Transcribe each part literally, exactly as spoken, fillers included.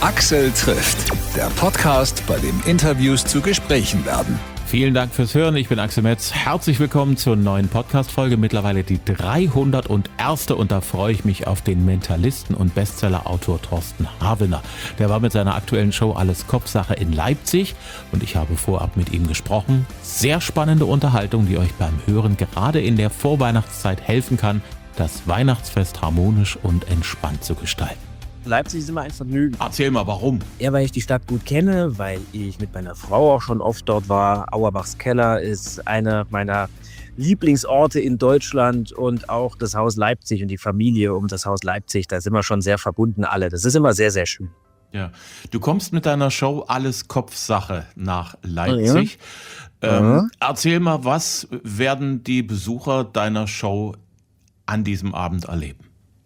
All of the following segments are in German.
Axel trifft, der Podcast, bei dem Interviews zu Gesprächen werden. Vielen Dank fürs Hören, ich bin Axel Metz. Herzlich willkommen zur neuen Podcast-Folge, mittlerweile die dreihunderterste. Und da freue ich mich auf den Mentalisten und Bestseller-Autor Thorsten Harwiner. Der war mit seiner aktuellen Show Alles Kopfsache in Leipzig und ich habe vorab mit ihm gesprochen. Sehr spannende Unterhaltung, die euch beim Hören gerade in der Vorweihnachtszeit helfen kann, das Weihnachtsfest harmonisch und entspannt zu gestalten. Leipzig ist immer ein Vergnügen. Erzähl mal, warum? Ja, weil ich die Stadt gut kenne, weil ich mit meiner Frau auch schon oft dort war. Auerbachs Keller ist einer meiner Lieblingsorte in Deutschland und auch das Haus Leipzig und die Familie um das Haus Leipzig, da sind wir schon sehr verbunden alle. Das ist immer sehr, sehr schön. Ja, du kommst mit deiner Show Alles Kopfsache nach Leipzig. Ja. Ähm, Ja. Erzähl mal, was werden die Besucher deiner Show an diesem Abend erleben?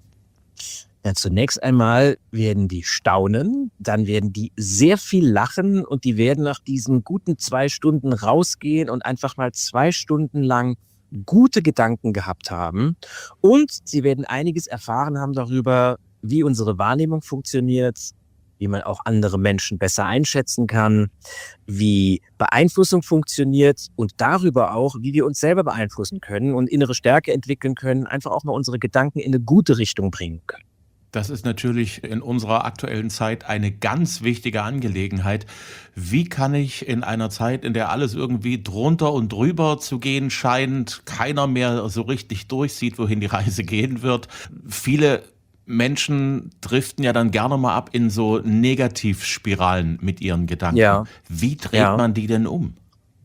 Ja, zunächst einmal werden die staunen, dann werden die sehr viel lachen und die werden nach diesen guten zwei Stunden rausgehen und einfach mal zwei Stunden lang gute Gedanken gehabt haben. Und sie werden einiges erfahren haben darüber, wie unsere Wahrnehmung funktioniert, wie man auch andere Menschen besser einschätzen kann, wie Beeinflussung funktioniert und darüber auch, wie wir uns selber beeinflussen können und innere Stärke entwickeln können, einfach auch mal unsere Gedanken in eine gute Richtung bringen können. Das ist natürlich in unserer aktuellen Zeit eine ganz wichtige Angelegenheit. Wie kann ich in einer Zeit, in der alles irgendwie drunter und drüber zu gehen scheint, keiner mehr so richtig durchsieht, wohin die Reise gehen wird? Viele Menschen driften ja dann gerne mal ab in so Negativspiralen mit ihren Gedanken. Ja. Wie dreht Ja. man die denn um?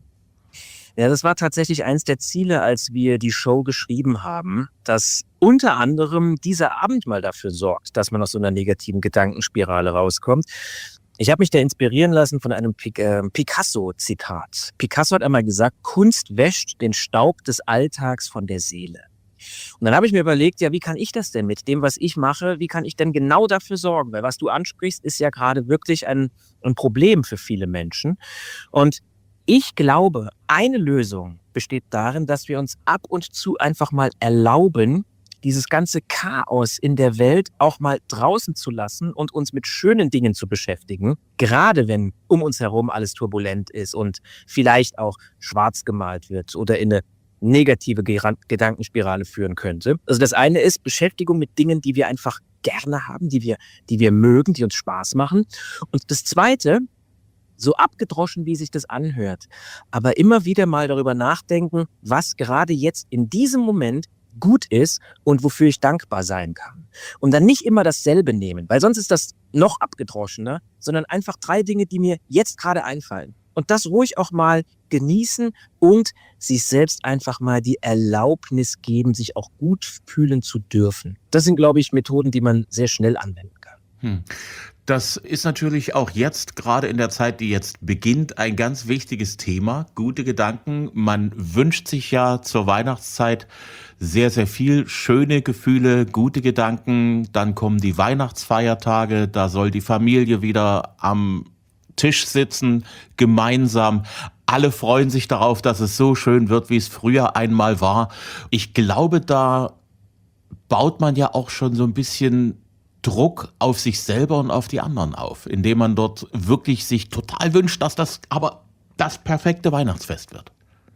Ja, das war tatsächlich eins der Ziele, als wir die Show geschrieben haben, dass unter anderem dieser Abend mal dafür sorgt, dass man aus so einer negativen Gedankenspirale rauskommt. Ich habe mich da inspirieren lassen von einem Pic- äh, Picasso-Zitat. Picasso hat einmal gesagt, Kunst wäscht den Staub des Alltags von der Seele. Und dann habe ich mir überlegt, ja, wie kann ich das denn mit dem, was ich mache, wie kann ich denn genau dafür sorgen? Weil was du ansprichst, ist ja gerade wirklich ein, ein Problem für viele Menschen. Und ich glaube, eine Lösung besteht darin, dass wir uns ab und zu einfach mal erlauben, dieses ganze Chaos in der Welt auch mal draußen zu lassen und uns mit schönen Dingen zu beschäftigen, gerade wenn um uns herum alles turbulent ist und vielleicht auch schwarz gemalt wird oder in eine negative Geran- Gedankenspirale führen könnte. Also das eine ist Beschäftigung mit Dingen, die wir einfach gerne haben, die wir, die wir mögen, die uns Spaß machen. Und das zweite, so abgedroschen, wie sich das anhört, aber immer wieder mal darüber nachdenken, was gerade jetzt in diesem Moment gut ist und wofür ich dankbar sein kann. Und dann nicht immer dasselbe nehmen, weil sonst ist das noch abgedroschener, sondern einfach drei Dinge, die mir jetzt gerade einfallen. Und das ruhig auch mal genießen und sich selbst einfach mal die Erlaubnis geben, sich auch gut fühlen zu dürfen. Das sind, glaube ich, Methoden, die man sehr schnell anwenden kann. Hm. Das ist natürlich auch jetzt, gerade in der Zeit, die jetzt beginnt, ein ganz wichtiges Thema. Gute Gedanken. Man wünscht sich ja zur Weihnachtszeit sehr, sehr viel schöne Gefühle, gute Gedanken. Dann kommen die Weihnachtsfeiertage, da soll die Familie wieder am Tisch sitzen, gemeinsam. Alle freuen sich darauf, dass es so schön wird, wie es früher einmal war. Ich glaube, da baut man ja auch schon so ein bisschen Druck auf sich selber und auf die anderen auf, indem man dort wirklich sich total wünscht, dass das aber das perfekte Weihnachtsfest wird.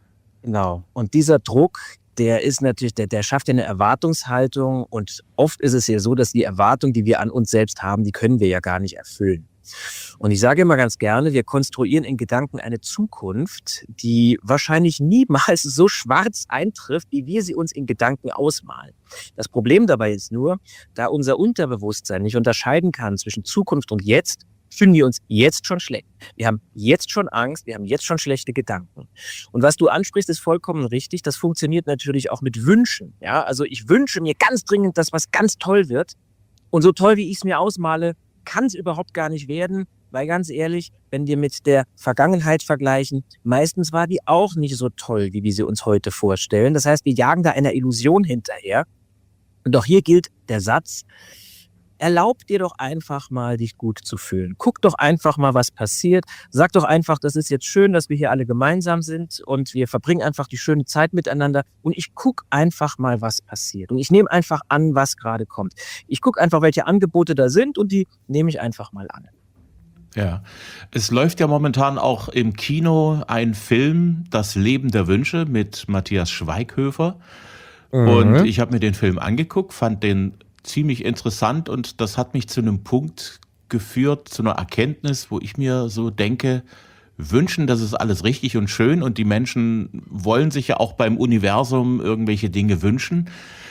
Genau. Und dieser Druck, der ist natürlich, der, der schafft ja eine Erwartungshaltung und oft ist es ja so, dass die Erwartung, die wir an uns selbst haben, die können wir ja gar nicht erfüllen. Und ich sage immer ganz gerne, wir konstruieren in Gedanken eine Zukunft, die wahrscheinlich niemals so schwarz eintrifft, wie wir sie uns in Gedanken ausmalen. Das Problem dabei ist nur, da unser Unterbewusstsein nicht unterscheiden kann zwischen Zukunft und Jetzt, fühlen wir uns jetzt schon schlecht. Wir haben jetzt schon Angst, wir haben jetzt schon schlechte Gedanken. Und was du ansprichst, ist vollkommen richtig. Das funktioniert natürlich auch mit Wünschen. Ja, also ich wünsche mir ganz dringend, dass was ganz toll wird. Und so toll, wie ich es mir ausmale, kann es überhaupt gar nicht werden, weil ganz ehrlich, wenn wir mit der Vergangenheit vergleichen, meistens war die auch nicht so toll, wie wir sie uns heute vorstellen. Das heißt, wir jagen da einer Illusion hinterher. Und auch hier gilt der Satz, erlaub dir doch einfach mal, dich gut zu fühlen. Guck doch einfach mal, was passiert. Sag doch einfach, das ist jetzt schön, dass wir hier alle gemeinsam sind und wir verbringen einfach die schöne Zeit miteinander und ich guck einfach mal, was passiert. Und ich nehme einfach an, was gerade kommt. Ich guck einfach, welche Angebote da sind und die nehme ich einfach mal an. Ja, es läuft ja momentan auch im Kino ein Film, Das Leben der Wünsche mit Matthias Schweighöfer. Und Mhm. ich habe mir den Film angeguckt, fand den ziemlich interessant und das hat mich zu einem Punkt geführt, zu einer Erkenntnis, wo ich mir so denke, wünschen, das ist alles richtig und schön und die Menschen wollen sich ja auch beim Universum irgendwelche Dinge wünschen.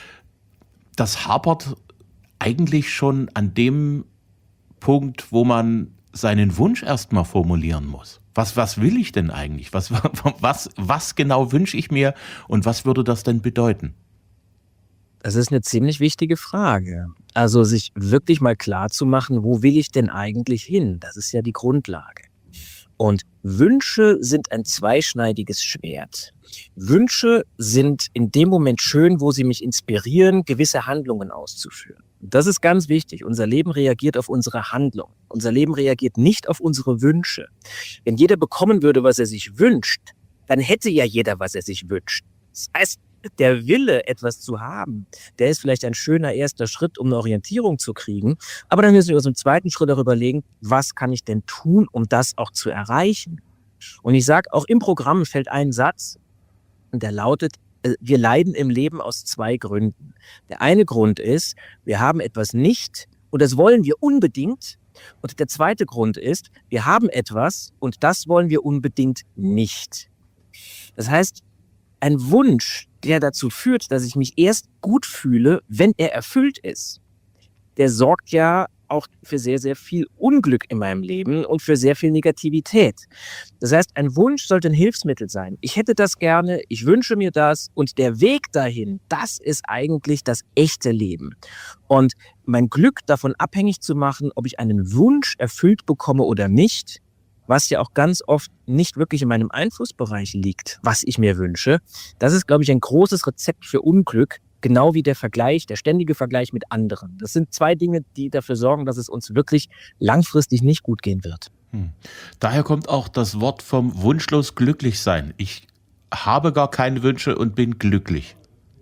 Das hapert eigentlich schon an dem Punkt, wo man seinen Wunsch erstmal formulieren muss. Was, was will ich denn eigentlich? Was, was, was genau wünsche ich mir und was würde das denn bedeuten? Das ist eine ziemlich wichtige Frage. Also, sich wirklich mal klar zu machen, wo will ich denn eigentlich hin? Das ist ja die Grundlage. Und Wünsche sind ein zweischneidiges Schwert. Wünsche sind in dem Moment schön, wo sie mich inspirieren, gewisse Handlungen auszuführen. Das ist ganz wichtig. Unser Leben reagiert auf unsere Handlungen. Unser Leben reagiert nicht auf unsere Wünsche. Wenn jeder bekommen würde, was er sich wünscht, dann hätte ja jeder, was er sich wünscht. Das heißt, der Wille, etwas zu haben, der ist vielleicht ein schöner erster Schritt, um eine Orientierung zu kriegen. Aber dann müssen wir uns im zweiten Schritt darüber überlegen, was kann ich denn tun, um das auch zu erreichen? Und ich sage, auch im Programm fällt ein Satz, und der lautet, äh, wir leiden im Leben aus zwei Gründen. Der eine Grund ist, wir haben etwas nicht und das wollen wir unbedingt. Und der zweite Grund ist, wir haben etwas und das wollen wir unbedingt nicht. Das heißt, ein Wunsch, der dazu führt, dass ich mich erst gut fühle, wenn er erfüllt ist, der sorgt ja auch für sehr, sehr viel Unglück in meinem Leben und für sehr viel Negativität. Das heißt, ein Wunsch sollte ein Hilfsmittel sein. Ich hätte das gerne, ich wünsche mir das und der Weg dahin, das ist eigentlich das echte Leben. Und mein Glück davon abhängig zu machen, ob ich einen Wunsch erfüllt bekomme oder nicht, was ja auch ganz oft nicht wirklich in meinem Einflussbereich liegt, was ich mir wünsche, das ist, glaube ich, ein großes Rezept für Unglück, genau wie der Vergleich, der ständige Vergleich mit anderen. Das sind zwei Dinge, die dafür sorgen, dass es uns wirklich langfristig nicht gut gehen wird. Hm. Daher kommt auch das Wort vom wunschlos glücklich sein. Ich habe gar keine Wünsche und bin glücklich.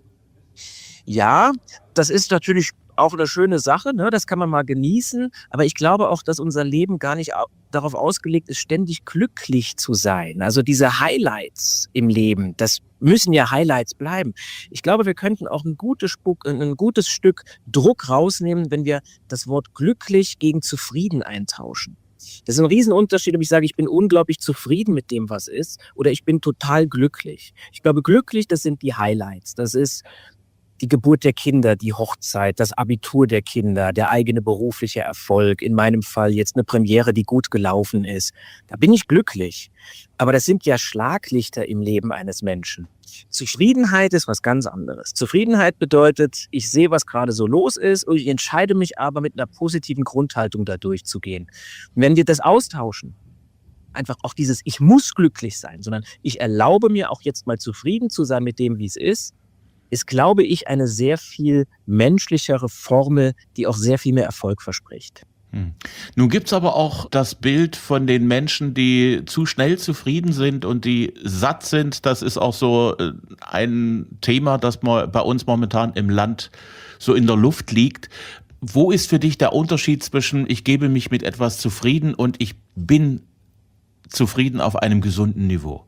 Ja, das ist natürlich auch eine schöne Sache, ne? Das kann man mal genießen. Aber ich glaube auch, dass unser Leben gar nicht au darauf ausgelegt ist, ständig glücklich zu sein. Also diese Highlights im Leben, das müssen ja Highlights bleiben. Ich glaube, wir könnten auch ein gutes, Spuck, ein gutes Stück Druck rausnehmen, wenn wir das Wort glücklich gegen zufrieden eintauschen. Das ist ein Riesenunterschied, ob ich sage, ich bin unglaublich zufrieden mit dem, was ist, oder ich bin total glücklich. Ich glaube, glücklich, das sind die Highlights. Das ist die Geburt der Kinder, die Hochzeit, das Abitur der Kinder, der eigene berufliche Erfolg, in meinem Fall jetzt eine Premiere, die gut gelaufen ist. Da bin ich glücklich. Aber das sind ja Schlaglichter im Leben eines Menschen. Zufriedenheit ist was ganz anderes. Zufriedenheit bedeutet, ich sehe, was gerade so los ist und ich entscheide mich aber mit einer positiven Grundhaltung da durchzugehen. Und wenn wir das austauschen, einfach auch dieses, ich muss glücklich sein, sondern ich erlaube mir auch jetzt mal zufrieden zu sein mit dem, wie es ist, ist, glaube ich, eine sehr viel menschlichere Formel, die auch sehr viel mehr Erfolg verspricht. Hm. Nun gibt's aber auch das Bild von den Menschen, die zu schnell zufrieden sind und die satt sind. Das ist auch so äh, ein Thema, das mo- bei uns momentan im Land so in der Luft liegt. Wo ist für dich der Unterschied zwischen ich gebe mich mit etwas zufrieden und ich bin zufrieden auf einem gesunden Niveau?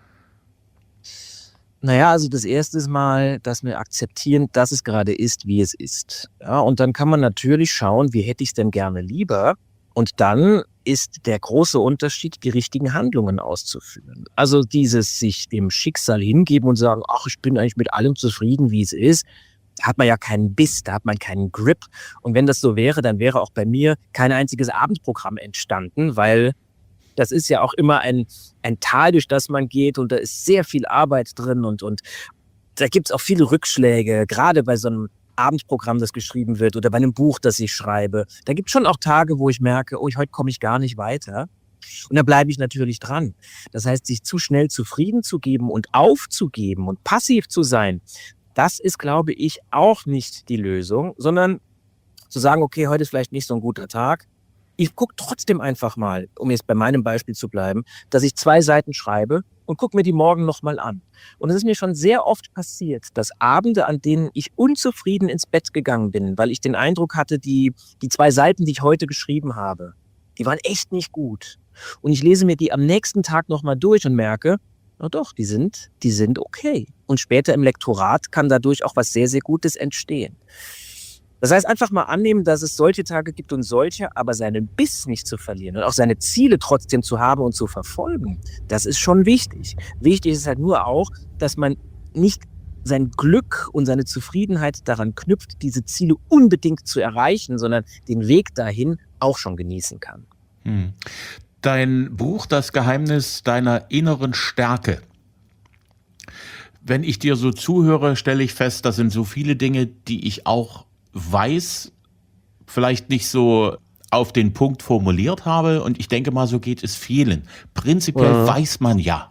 Naja, also das erste ist mal, dass wir akzeptieren, dass es gerade ist, wie es ist. Ja, und dann kann man natürlich schauen, wie hätte ich es denn gerne lieber? Und dann ist der große Unterschied, die richtigen Handlungen auszuführen. Also dieses sich dem Schicksal hingeben und sagen, ach, ich bin eigentlich mit allem zufrieden, wie es ist. Da hat man ja keinen Biss, da hat man keinen Grip. Und wenn das so wäre, dann wäre auch bei mir kein einziges Abendprogramm entstanden, weil das ist ja auch immer ein, ein Tal, durch das man geht und da ist sehr viel Arbeit drin und, und da gibt es auch viele Rückschläge, gerade bei so einem Abendprogramm, das geschrieben wird oder bei einem Buch, das ich schreibe. Da gibt es schon auch Tage, wo ich merke, oh, heute komme ich gar nicht weiter. Und da bleibe ich natürlich dran. Das heißt, sich zu schnell zufrieden zu geben und aufzugeben und passiv zu sein, das ist, glaube ich, auch nicht die Lösung, sondern zu sagen, okay, heute ist vielleicht nicht so ein guter Tag. Ich gucke trotzdem einfach mal, um jetzt bei meinem Beispiel zu bleiben, dass ich zwei Seiten schreibe und gucke mir die morgen nochmal an. Und es ist mir schon sehr oft passiert, dass Abende, an denen ich unzufrieden ins Bett gegangen bin, weil ich den Eindruck hatte, die, die zwei Seiten, die ich heute geschrieben habe, die waren echt nicht gut. Und ich lese mir die am nächsten Tag nochmal durch und merke, na doch, die sind, die sind okay. Und später im Lektorat kann dadurch auch was sehr, sehr Gutes entstehen. Das heißt, einfach mal annehmen, dass es solche Tage gibt und solche, aber seinen Biss nicht zu verlieren und auch seine Ziele trotzdem zu haben und zu verfolgen, das ist schon wichtig. Wichtig ist halt nur auch, dass man nicht sein Glück und seine Zufriedenheit daran knüpft, diese Ziele unbedingt zu erreichen, sondern den Weg dahin auch schon genießen kann. Hm. Dein Buch Das Geheimnis deiner inneren Stärke. Wenn ich dir so zuhöre, stelle ich fest, das sind so viele Dinge, die ich auch weiß, vielleicht nicht so auf den Punkt formuliert habe. Und ich denke mal, so geht es vielen. Prinzipiell mhm. weiß man ja,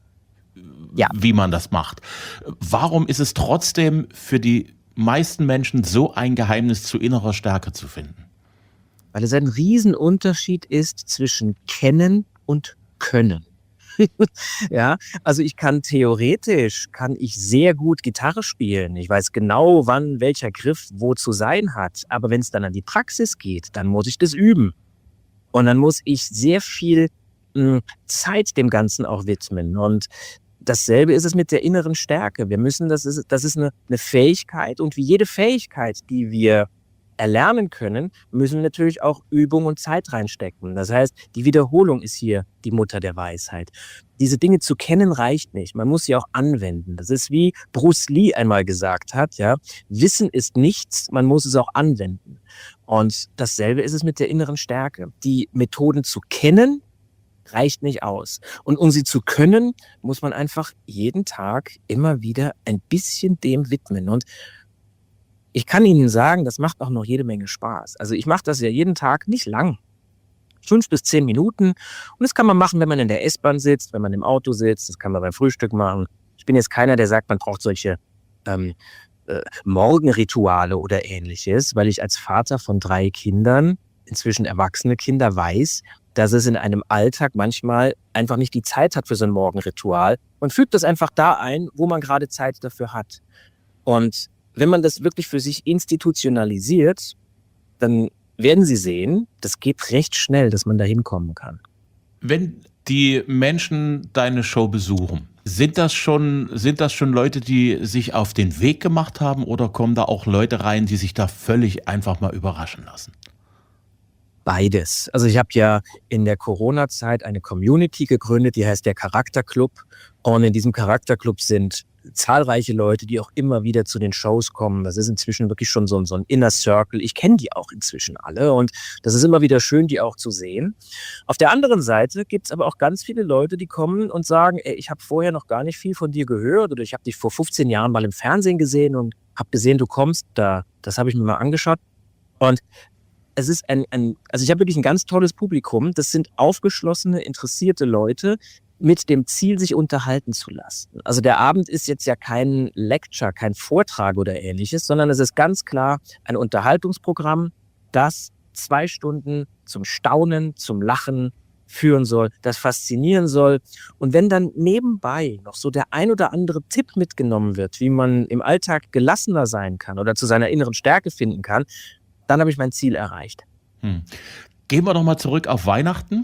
ja, wie man das macht. Warum ist es trotzdem für die meisten Menschen so ein Geheimnis zu innerer Stärke zu finden? Weil es ein Riesenunterschied ist zwischen kennen und können. Ja, also ich kann theoretisch, kann ich sehr gut Gitarre spielen. Ich weiß genau, wann welcher Griff wo zu sein hat. Aber wenn es dann an die Praxis geht, dann muss ich das üben. Und dann muss ich sehr viel mh, Zeit dem Ganzen auch widmen. Und dasselbe ist es mit der inneren Stärke. Wir müssen, das ist, das ist eine, eine Fähigkeit. Und wie jede Fähigkeit, die wir erlernen können, müssen wir natürlich auch Übung und Zeit reinstecken. Das heißt, die Wiederholung ist hier die Mutter der Weisheit. Diese Dinge zu kennen reicht nicht. Man muss sie auch anwenden. Das ist wie Bruce Lee einmal gesagt hat, ja. Wissen ist nichts, man muss es auch anwenden. Und dasselbe ist es mit der inneren Stärke. Die Methoden zu kennen reicht nicht aus. Und um sie zu können, muss man einfach jeden Tag immer wieder ein bisschen dem widmen. Und ich kann Ihnen sagen, das macht auch noch jede Menge Spaß. Also ich mache das ja jeden Tag, nicht lang. Fünf bis zehn Minuten. Und das kann man machen, wenn man in der S-Bahn sitzt, wenn man im Auto sitzt. Das kann man beim Frühstück machen. Ich bin jetzt keiner, der sagt, man braucht solche ähm, äh, Morgenrituale oder Ähnliches, weil ich als Vater von drei Kindern, inzwischen erwachsene Kinder, weiß, dass es in einem Alltag manchmal einfach nicht die Zeit hat für so ein Morgenritual. Man fügt das einfach da ein, wo man gerade Zeit dafür hat. Und wenn man das wirklich für sich institutionalisiert, dann werden Sie sehen, das geht recht schnell, dass man da hinkommen kann. Wenn die Menschen deine Show besuchen, sind das schon, sind das schon Leute, die sich auf den Weg gemacht haben, oder kommen da auch Leute rein, die sich da völlig einfach mal überraschen lassen? Beides. Also ich habe ja in der Corona-Zeit eine Community gegründet, die heißt der Charakterclub. Und in diesem Charakterclub sind zahlreiche Leute, die auch immer wieder zu den Shows kommen. Das ist inzwischen wirklich schon so, so ein Inner Circle. Ich kenne die auch inzwischen alle und das ist immer wieder schön, die auch zu sehen. Auf der anderen Seite gibt es aber auch ganz viele Leute, die kommen und sagen, ey, ich habe vorher noch gar nicht viel von dir gehört oder ich habe dich vor fünfzehn Jahren mal im Fernsehen gesehen und habe gesehen, du kommst da. Das habe ich mir mal angeschaut. Und es ist ein, ein also ich habe wirklich ein ganz tolles Publikum. Das sind aufgeschlossene, interessierte Leute, mit dem Ziel, sich unterhalten zu lassen. Also der Abend ist jetzt ja kein Lecture, kein Vortrag oder Ähnliches, sondern es ist ganz klar ein Unterhaltungsprogramm, das zwei Stunden zum Staunen, zum Lachen führen soll, das faszinieren soll. Und wenn dann nebenbei noch so der ein oder andere Tipp mitgenommen wird, wie man im Alltag gelassener sein kann oder zu seiner inneren Stärke finden kann, dann habe ich mein Ziel erreicht. Hm. Gehen wir doch mal zurück auf Weihnachten.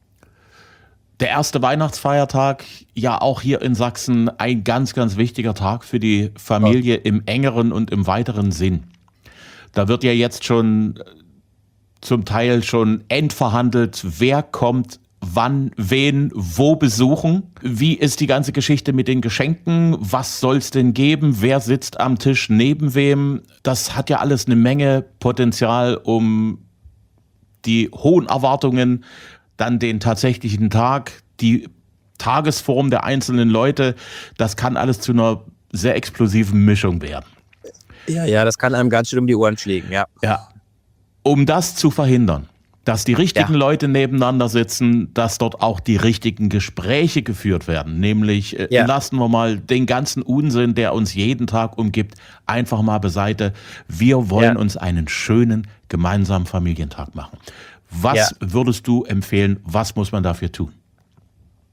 Der erste Weihnachtsfeiertag, ja auch hier in Sachsen ein ganz, ganz wichtiger Tag für die Familie im engeren und im weiteren Sinn. Da wird ja jetzt schon zum Teil schon endverhandelt, wer kommt wann, wen, wo besuchen. Wie ist die ganze Geschichte mit den Geschenken? Was soll es denn geben? Wer sitzt am Tisch neben wem? Das hat ja alles eine Menge Potenzial, um die hohen Erwartungen, dann den tatsächlichen Tag, die Tagesform der einzelnen Leute, das kann alles zu einer sehr explosiven Mischung werden. Ja, ja, das kann einem ganz schön um die Ohren fliegen, ja. Ja. Um das zu verhindern, dass die richtigen ja. Leute nebeneinander sitzen, dass dort auch die richtigen Gespräche geführt werden. Nämlich äh, ja. lassen wir mal den ganzen Unsinn, der uns jeden Tag umgibt, einfach mal beiseite. Wir wollen ja. uns einen schönen gemeinsamen Familientag machen. Was ja. würdest du empfehlen, was muss man dafür tun?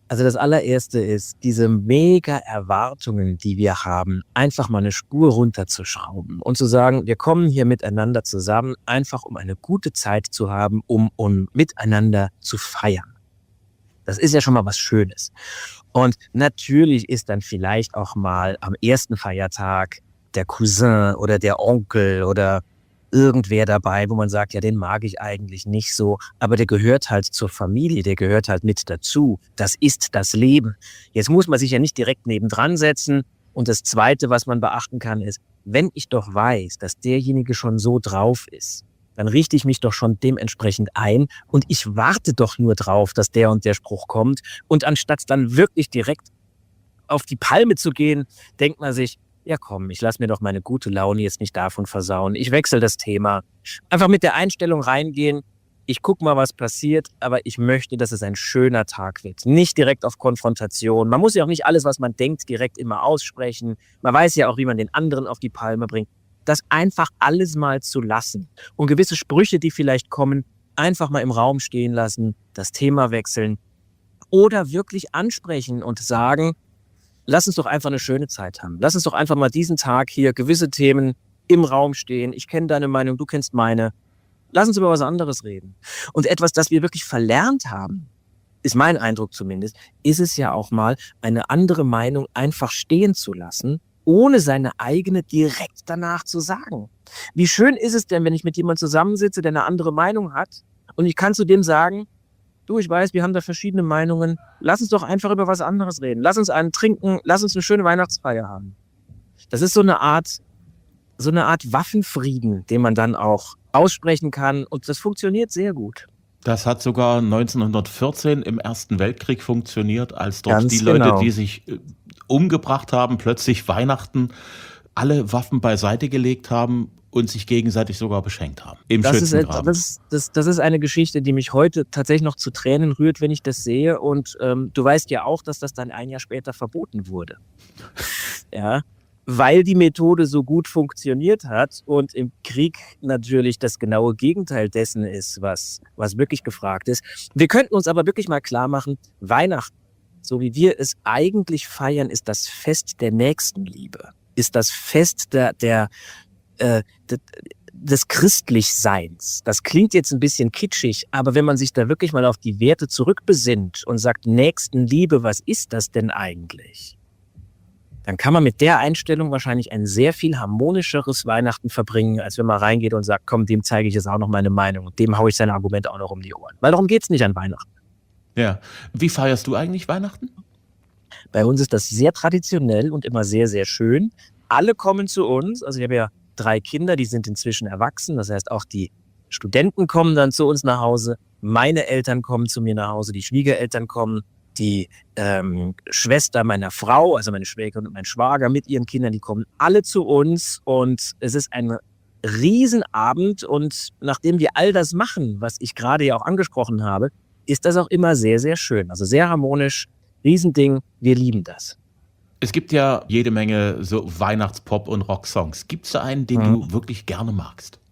Also das allererste ist, diese mega Erwartungen, die wir haben, einfach mal eine Spur runterzuschrauben und zu sagen, wir kommen hier miteinander zusammen, einfach um eine gute Zeit zu haben, um, um miteinander zu feiern. Das ist ja schon mal was Schönes. Und natürlich ist dann vielleicht auch mal am ersten Feiertag der Cousin oder der Onkel oder irgendwer dabei, wo man sagt, ja, den mag ich eigentlich nicht so, aber der gehört halt zur Familie, der gehört halt mit dazu. Das ist das Leben. Jetzt muss man sich ja nicht direkt nebendran setzen. Und das Zweite, was man beachten kann, ist, wenn ich doch weiß, dass derjenige schon so drauf ist, dann richte ich mich doch schon dementsprechend ein und ich warte doch nur drauf, dass der und der Spruch kommt. Und anstatt dann wirklich direkt auf die Palme zu gehen, denkt man sich, ja komm, ich lasse mir doch meine gute Laune jetzt nicht davon versauen. Ich wechsle das Thema. Einfach mit der Einstellung reingehen, ich gucke mal, was passiert, aber ich möchte, dass es ein schöner Tag wird. Nicht direkt auf Konfrontation. Man muss ja auch nicht alles, was man denkt, direkt immer aussprechen. Man weiß ja auch, wie man den anderen auf die Palme bringt. Das einfach alles mal zu lassen. Und gewisse Sprüche, die vielleicht kommen, einfach mal im Raum stehen lassen, das Thema wechseln oder wirklich ansprechen und sagen, lass uns doch einfach eine schöne Zeit haben. Lass uns doch einfach mal diesen Tag hier gewisse Themen im Raum stehen. Ich kenne deine Meinung, du kennst meine. Lass uns über was anderes reden. Und etwas, das wir wirklich verlernt haben, ist mein Eindruck zumindest, ist es ja auch mal, eine andere Meinung einfach stehen zu lassen, ohne seine eigene direkt danach zu sagen. Wie schön ist es denn, wenn ich mit jemandem zusammensitze, der eine andere Meinung hat und ich kann zu dem sagen, du, ich weiß, wir haben da verschiedene Meinungen. Lass uns doch einfach über was anderes reden. Lass uns einen trinken. Lass uns eine schöne Weihnachtsfeier haben. Das ist so eine Art, so eine Art Waffenfrieden, den man dann auch aussprechen kann. Und das funktioniert sehr gut. Das hat sogar neunzehnhundertvierzehn im Ersten Weltkrieg funktioniert, als dort Ganz die Leute, genau. die sich äh, umgebracht haben, plötzlich Weihnachten alle Waffen beiseite gelegt haben und sich gegenseitig sogar beschenkt haben. Im Das ist, et- Schützengraben. das, ist- das, das ist eine Geschichte, die mich heute tatsächlich noch zu Tränen rührt, wenn ich das sehe. Und ähm, du weißt ja auch, dass das dann ein Jahr später verboten wurde. Ja, weil die Methode so gut funktioniert hat und im Krieg natürlich das genaue Gegenteil dessen ist, was, was wirklich gefragt ist. Wir könnten uns aber wirklich mal klar machen, Weihnachten, so wie wir es eigentlich feiern, ist das Fest der Nächstenliebe, ist das Fest der, der äh, de- des Christlichseins. Das klingt jetzt ein bisschen kitschig, aber wenn man sich da wirklich mal auf die Werte zurückbesinnt und sagt, Nächstenliebe, was ist das denn eigentlich? Dann kann man mit der Einstellung wahrscheinlich ein sehr viel harmonischeres Weihnachten verbringen, als wenn man reingeht und sagt, komm, dem zeige ich jetzt auch noch meine Meinung und dem haue ich sein Argument auch noch um die Ohren. Weil darum geht's nicht an Weihnachten. Ja. Wie feierst du eigentlich Weihnachten? Bei uns ist das sehr traditionell und immer sehr, sehr schön. Alle kommen zu uns. Also ich habe ja drei Kinder, die sind inzwischen erwachsen. Das heißt, auch die Studenten kommen dann zu uns nach Hause. Meine Eltern kommen zu mir nach Hause. Die Schwiegereltern kommen. Die ähm, Schwester meiner Frau, also meine Schwägerin und mein Schwager mit ihren Kindern, die kommen alle zu uns. Und es ist ein Riesenabend. Und nachdem wir all das machen, was ich gerade ja auch angesprochen habe, ist das auch immer sehr, sehr schön. Also sehr harmonisch. Riesending. Wir lieben das. Es gibt ja jede Menge so Weihnachtspop- und Rocksongs. Gibt es da einen, den Mhm. du wirklich gerne magst?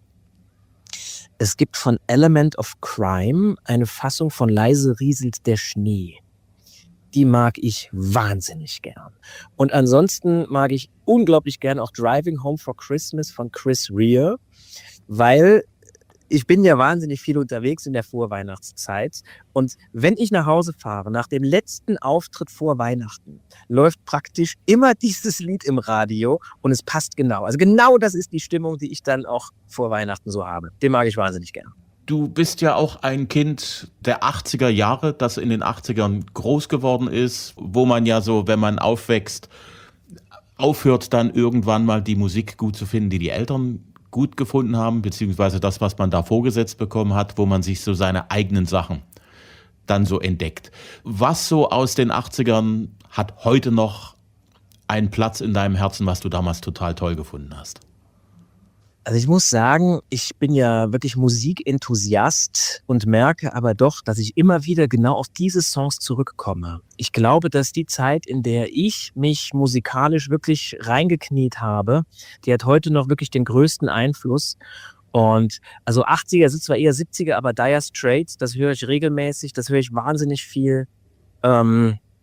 Es gibt von Element of Crime eine Fassung von Leise rieselt der Schnee. Die mag ich wahnsinnig gern. Und ansonsten mag ich unglaublich gern auch Driving Home for Christmas von Chris Rea, weil ich bin ja wahnsinnig viel unterwegs in der Vorweihnachtszeit. Und wenn ich nach Hause fahre, nach dem letzten Auftritt vor Weihnachten, läuft praktisch immer dieses Lied im Radio und es passt genau. Also genau das ist die Stimmung, die ich dann auch vor Weihnachten so habe. Den mag ich wahnsinnig gern. Du bist ja auch ein Kind der achtziger Jahre, das in den achtzigern groß geworden ist, wo man ja so, wenn man aufwächst, aufhört dann irgendwann mal die Musik gut zu finden, die die Eltern gut gefunden haben, beziehungsweise das, was man da vorgesetzt bekommen hat, wo man sich so seine eigenen Sachen dann so entdeckt. Was so aus den achtzigern hat heute noch einen Platz in deinem Herzen, was du damals total toll gefunden hast? Also ich muss sagen, ich bin ja wirklich Musikenthusiast und merke aber doch, dass ich immer wieder genau auf diese Songs zurückkomme. Ich glaube, dass die Zeit, in der ich mich musikalisch wirklich reingekniet habe, die hat heute noch wirklich den größten Einfluss. Und also achtziger sind zwar eher siebziger, aber Dire Straits, das höre ich regelmäßig, das höre ich wahnsinnig viel. Ähm,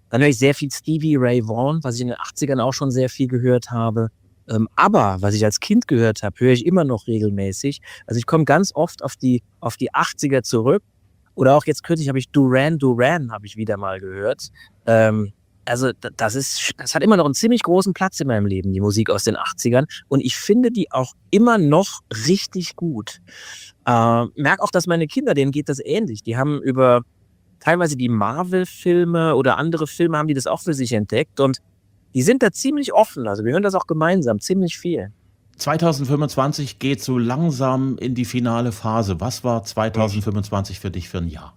Dann höre ich sehr viel Stevie Ray Vaughan, was ich in den achtzigern auch schon sehr viel gehört habe. Ähm, aber was ich als Kind gehört habe, höre ich immer noch regelmäßig. Also ich komme ganz oft auf die, auf die achtziger zurück. Oder auch jetzt kürzlich habe ich Duran Duran habe ich wieder mal gehört. Ähm, also das ist, das hat immer noch einen ziemlich großen Platz in meinem Leben, die Musik aus den achtzigern. Und ich finde die auch immer noch richtig gut. Äh, merke auch, dass meine Kinder, denen geht das ähnlich. Die haben über teilweise die Marvel-Filme oder andere Filme haben die das auch für sich entdeckt. Und die sind da ziemlich offen. Also wir hören das auch gemeinsam, ziemlich viel. zwanzig fünfundzwanzig geht so langsam in die finale Phase. Was war zwanzig fünfundzwanzig für dich für ein Jahr?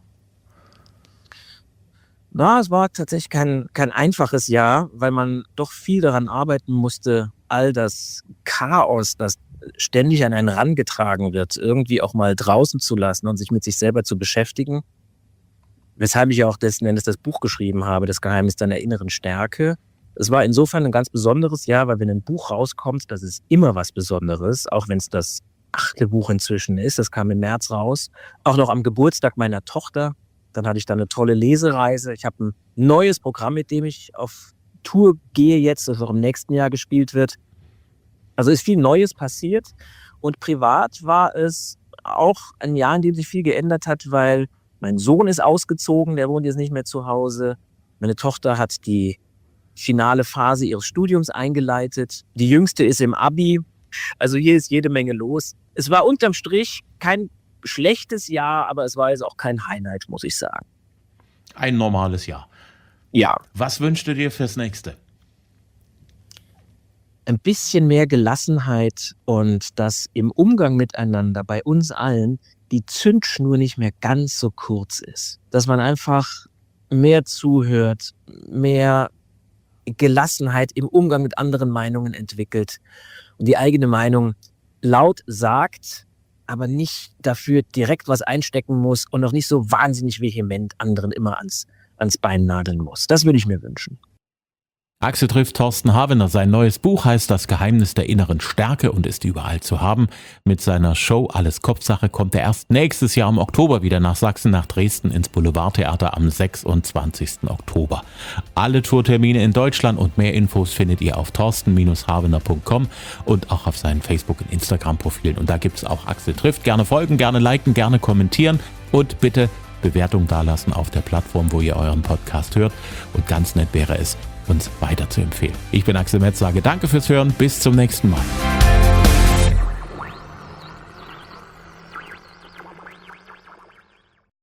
Na, es war tatsächlich kein, kein einfaches Jahr, weil man doch viel daran arbeiten musste, all das Chaos, das ständig an einen herangetragen wird, irgendwie auch mal draußen zu lassen und sich mit sich selber zu beschäftigen. Weshalb ich auch letzten Endes das Buch geschrieben habe, Das Geheimnis deiner inneren Stärke. Es war insofern ein ganz besonderes Jahr, weil wenn ein Buch rauskommt, das ist immer was Besonderes, auch wenn es das achte Buch inzwischen ist. Das kam im März raus, auch noch am Geburtstag meiner Tochter. Dann hatte ich da eine tolle Lesereise. Ich habe ein neues Programm, mit dem ich auf Tour gehe jetzt, das auch im nächsten Jahr gespielt wird. Also ist viel Neues passiert. Und privat war es auch ein Jahr, in dem sich viel geändert hat, weil mein Sohn ist ausgezogen, der wohnt jetzt nicht mehr zu Hause. Meine Tochter hat die finale Phase ihres Studiums eingeleitet. Die Jüngste ist im Abi. Also hier ist jede Menge los. Es war unterm Strich kein schlechtes Jahr, aber es war jetzt auch kein Highlight, muss ich sagen. Ein normales Jahr. Ja. Was wünschst du dir fürs nächste? Ein bisschen mehr Gelassenheit und dass im Umgang miteinander bei uns allen die Zündschnur nicht mehr ganz so kurz ist. Dass man einfach mehr zuhört, mehr Gelassenheit im Umgang mit anderen Meinungen entwickelt und die eigene Meinung laut sagt, aber nicht dafür direkt was einstecken muss und auch nicht so wahnsinnig vehement anderen immer ans, ans Bein nageln muss. Das würde ich mir wünschen. Axel trifft Thorsten Havener. Sein neues Buch heißt Das Geheimnis der inneren Stärke und ist überall zu haben. Mit seiner Show Alles Kopfsache kommt er erst nächstes Jahr im Oktober wieder nach Sachsen, nach Dresden ins Boulevardtheater am sechsundzwanzigsten Oktober. Alle Tourtermine in Deutschland und mehr Infos findet ihr auf thorsten havener punkt com und auch auf seinen Facebook- und Instagram-Profilen. Und da gibt es auch Axel trifft. Gerne folgen, gerne liken, gerne kommentieren und bitte Bewertung dalassen auf der Plattform, wo ihr euren Podcast hört. Und ganz nett wäre es, uns weiter zu empfehlen. Ich bin Axel Metz, sage danke fürs Hören, bis zum nächsten Mal.